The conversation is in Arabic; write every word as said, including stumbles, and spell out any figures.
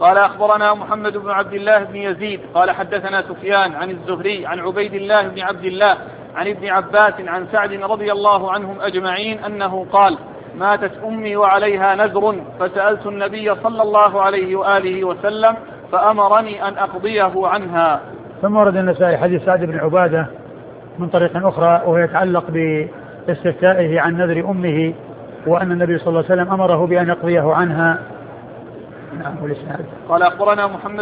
قال أخبرنا محمد بن عبد الله بن يزيد قال حدثنا سفيان عن الزهري عن عبيد الله بن عبد الله عن ابن عباس عن سعد رضي الله عنهم أجمعين أنه قال ماتت أمي وعليها نذر فسألت النبي صلى الله عليه وآله وسلم فأمرني أن أقضيه عنها. ثم ورد النسائي حديث سعد بن عبادة من طريق أخرى وهو يتعلق باستفتائه عن نذر أمه وأن النبي صلى الله عليه وسلم أمره بأن يقضيه عنها. قال أخبرنا محمد